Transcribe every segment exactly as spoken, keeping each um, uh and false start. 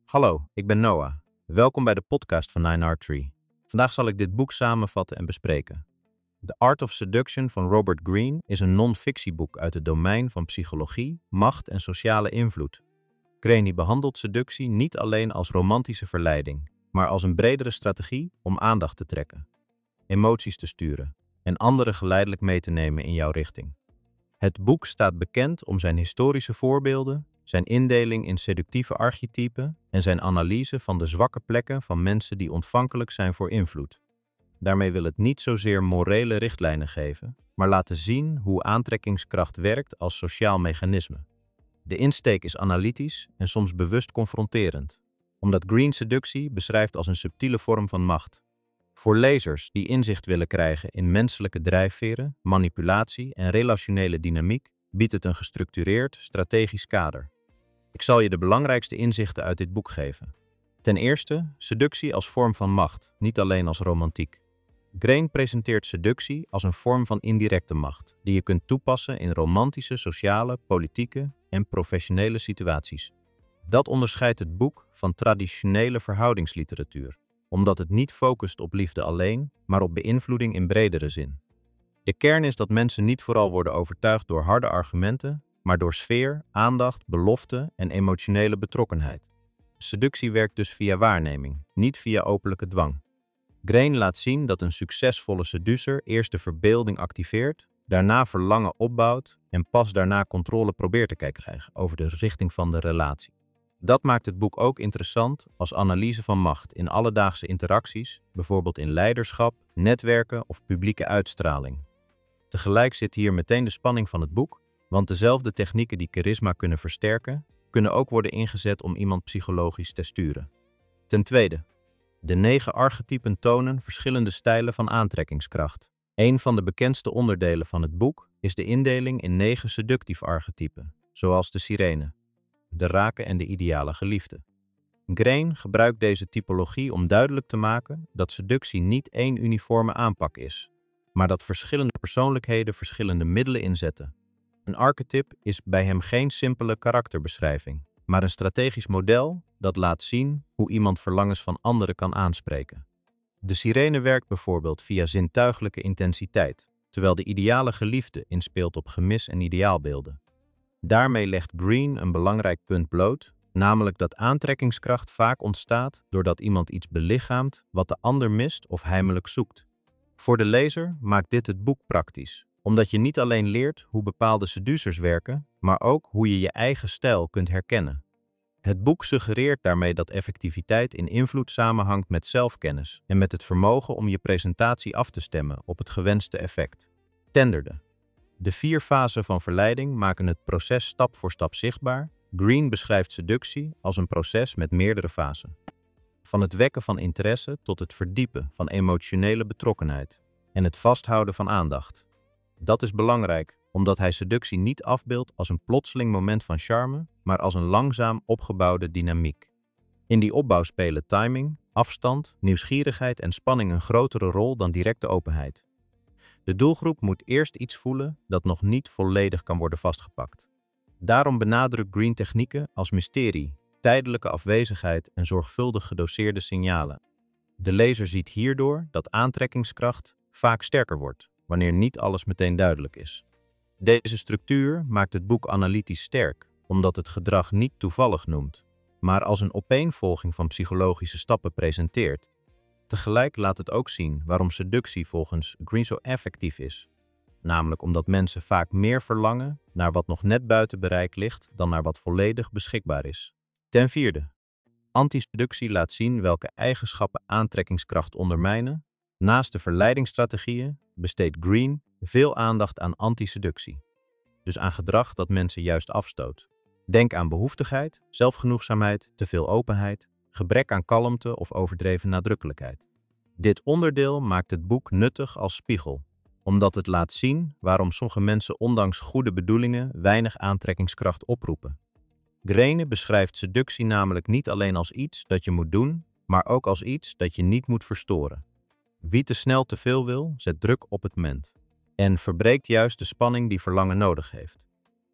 Hallo, ik ben Noah. Welkom bij de podcast van Nine Art Tree. Vandaag zal ik dit boek samenvatten en bespreken. The Art of Seduction van Robert Greene is een non-fictieboek uit het domein van psychologie, macht en sociale invloed. Greene behandelt seductie niet alleen als romantische verleiding, maar als een bredere strategie om aandacht te trekken, emoties te sturen en anderen geleidelijk mee te nemen in jouw richting. Het boek staat bekend om zijn historische voorbeelden, zijn indeling in seductieve archetypen en zijn analyse van de zwakke plekken van mensen die ontvankelijk zijn voor invloed. Daarmee wil het niet zozeer morele richtlijnen geven, maar laten zien hoe aantrekkingskracht werkt als sociaal mechanisme. De insteek is analytisch en soms bewust confronterend, omdat Greene seductie beschrijft als een subtiele vorm van macht. Voor lezers die inzicht willen krijgen in menselijke drijfveren, manipulatie en relationele dynamiek, biedt het een gestructureerd, strategisch kader. Ik zal je de belangrijkste inzichten uit dit boek geven. Ten eerste, seductie als vorm van macht, niet alleen als romantiek. Greene presenteert seductie als een vorm van indirecte macht, die je kunt toepassen in romantische, sociale, politieke en professionele situaties. Dat onderscheidt het boek van traditionele verhoudingsliteratuur, omdat het niet focust op liefde alleen, maar op beïnvloeding in bredere zin. De kern is dat mensen niet vooral worden overtuigd door harde argumenten, maar door sfeer, aandacht, belofte en emotionele betrokkenheid. Seductie werkt dus via waarneming, niet via openlijke dwang. Greene laat zien dat een succesvolle seducer eerst de verbeelding activeert, daarna verlangen opbouwt en pas daarna controle probeert te krijgen over de richting van de relatie. Dat maakt het boek ook interessant als analyse van macht in alledaagse interacties, bijvoorbeeld in leiderschap, netwerken of publieke uitstraling. Tegelijk zit hier meteen de spanning van het boek, want dezelfde technieken die charisma kunnen versterken, kunnen ook worden ingezet om iemand psychologisch te sturen. Ten tweede, de negen archetypen tonen verschillende stijlen van aantrekkingskracht. Een van de bekendste onderdelen van het boek is de indeling in negen seductieve archetypen, zoals de sirene, de rake en de ideale geliefde. Greene gebruikt deze typologie om duidelijk te maken dat seductie niet één uniforme aanpak is, maar dat verschillende persoonlijkheden verschillende middelen inzetten. Een archetype is bij hem geen simpele karakterbeschrijving, maar een strategisch model dat laat zien hoe iemand verlangens van anderen kan aanspreken. De sirene werkt bijvoorbeeld via zintuigelijke intensiteit, terwijl de ideale geliefde inspeelt op gemis en ideaalbeelden. Daarmee legt Greene een belangrijk punt bloot, namelijk dat aantrekkingskracht vaak ontstaat doordat iemand iets belichaamt wat de ander mist of heimelijk zoekt. Voor de lezer maakt dit het boek praktisch, omdat je niet alleen leert hoe bepaalde seducers werken, maar ook hoe je je eigen stijl kunt herkennen. Het boek suggereert daarmee dat effectiviteit in invloed samenhangt met zelfkennis en met het vermogen om je presentatie af te stemmen op het gewenste effect. Ten derde. De vier fasen van verleiding maken het proces stap voor stap zichtbaar. Greene beschrijft seductie als een proces met meerdere fasen. Van het wekken van interesse tot het verdiepen van emotionele betrokkenheid en het vasthouden van aandacht. Dat is belangrijk, omdat hij seductie niet afbeeldt als een plotseling moment van charme, maar als een langzaam opgebouwde dynamiek. In die opbouw spelen timing, afstand, nieuwsgierigheid en spanning een grotere rol dan directe openheid. De doelgroep moet eerst iets voelen dat nog niet volledig kan worden vastgepakt. Daarom benadrukt Greene technieken als mysterie, tijdelijke afwezigheid en zorgvuldig gedoseerde signalen. De lezer ziet hierdoor dat aantrekkingskracht vaak sterker wordt, wanneer niet alles meteen duidelijk is. Deze structuur maakt het boek analytisch sterk, omdat het gedrag niet toevallig noemt, maar als een opeenvolging van psychologische stappen presenteert. Tegelijk laat het ook zien waarom seductie volgens Greene zo effectief is. Namelijk omdat mensen vaak meer verlangen naar wat nog net buiten bereik ligt dan naar wat volledig beschikbaar is. Ten vierde. Antiseductie laat zien welke eigenschappen aantrekkingskracht ondermijnen. Naast de verleidingsstrategieën besteedt Greene veel aandacht aan antiseductie. Dus aan gedrag dat mensen juist afstoot. Denk aan behoeftigheid, zelfgenoegzaamheid, te veel openheid, gebrek aan kalmte of overdreven nadrukkelijkheid. Dit onderdeel maakt het boek nuttig als spiegel, omdat het laat zien waarom sommige mensen ondanks goede bedoelingen weinig aantrekkingskracht oproepen. Greene beschrijft seductie namelijk niet alleen als iets dat je moet doen, maar ook als iets dat je niet moet verstoren. Wie te snel te veel wil, zet druk op het moment en verbreekt juist de spanning die verlangen nodig heeft.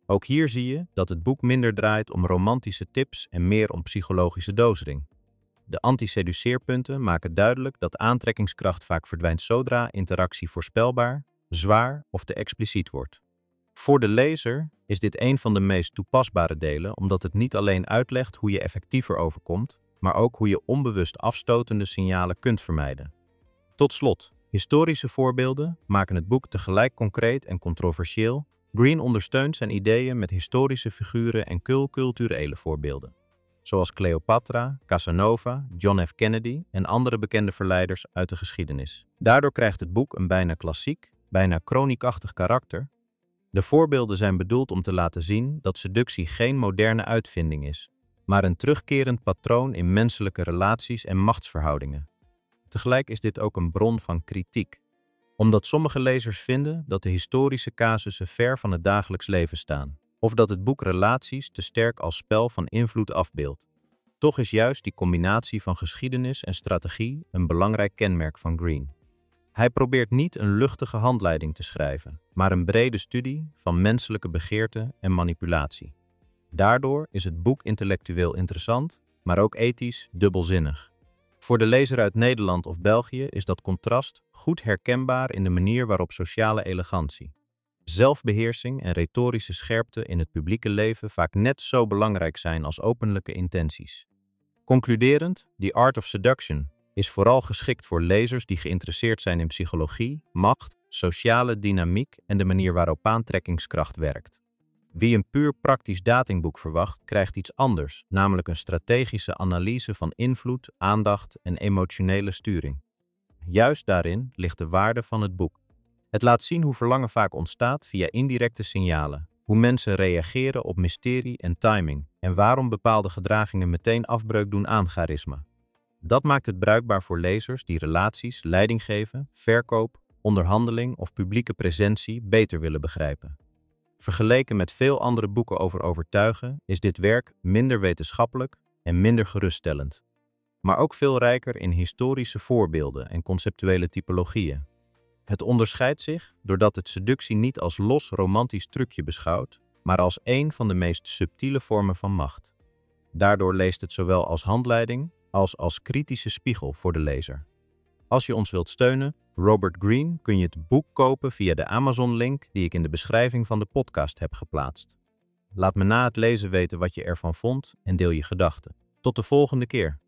Ook hier zie je dat het boek minder draait om romantische tips en meer om psychologische dosering. De anti-seduceerpunten maken duidelijk dat aantrekkingskracht vaak verdwijnt zodra interactie voorspelbaar, zwaar of te expliciet wordt. Voor de lezer is dit een van de meest toepasbare delen omdat het niet alleen uitlegt hoe je effectiever overkomt, maar ook hoe je onbewust afstotende signalen kunt vermijden. Tot slot, historische voorbeelden maken het boek tegelijk concreet en controversieel. Green ondersteunt zijn ideeën met historische figuren en culturele voorbeelden, zoals Cleopatra, Casanova, John F. Kennedy en andere bekende verleiders uit de geschiedenis. Daardoor krijgt het boek een bijna klassiek, bijna kroniekachtig karakter. De voorbeelden zijn bedoeld om te laten zien dat seductie geen moderne uitvinding is, maar een terugkerend patroon in menselijke relaties en machtsverhoudingen. Tegelijk is dit ook een bron van kritiek, omdat sommige lezers vinden dat de historische casussen ver van het dagelijks leven staan, of dat het boek relaties te sterk als spel van invloed afbeeldt. Toch is juist die combinatie van geschiedenis en strategie een belangrijk kenmerk van Green. Hij probeert niet een luchtige handleiding te schrijven, maar een brede studie van menselijke begeerte en manipulatie. Daardoor is het boek intellectueel interessant, maar ook ethisch dubbelzinnig. Voor de lezer uit Nederland of België is dat contrast goed herkenbaar in de manier waarop sociale elegantie, zelfbeheersing en retorische scherpte in het publieke leven vaak net zo belangrijk zijn als openlijke intenties. Concluderend, The Art of Seduction is vooral geschikt voor lezers die geïnteresseerd zijn in psychologie, macht, sociale dynamiek en de manier waarop aantrekkingskracht werkt. Wie een puur praktisch datingboek verwacht, krijgt iets anders, namelijk een strategische analyse van invloed, aandacht en emotionele sturing. Juist daarin ligt de waarde van het boek. Het laat zien hoe verlangen vaak ontstaat via indirecte signalen, hoe mensen reageren op mysterie en timing en waarom bepaalde gedragingen meteen afbreuk doen aan charisma. Dat maakt het bruikbaar voor lezers die relaties, leiding geven, verkoop, onderhandeling of publieke presentie beter willen begrijpen. Vergeleken met veel andere boeken over overtuigen is dit werk minder wetenschappelijk en minder geruststellend, maar ook veel rijker in historische voorbeelden en conceptuele typologieën. Het onderscheidt zich doordat het seductie niet als los romantisch trucje beschouwt, maar als een van de meest subtiele vormen van macht. Daardoor leest het zowel als handleiding als als kritische spiegel voor de lezer. Als je ons wilt steunen, Robert Greene, kun je het boek kopen via de Amazon-link die ik in de beschrijving van de podcast heb geplaatst. Laat me na het lezen weten wat je ervan vond en deel je gedachten. Tot de volgende keer.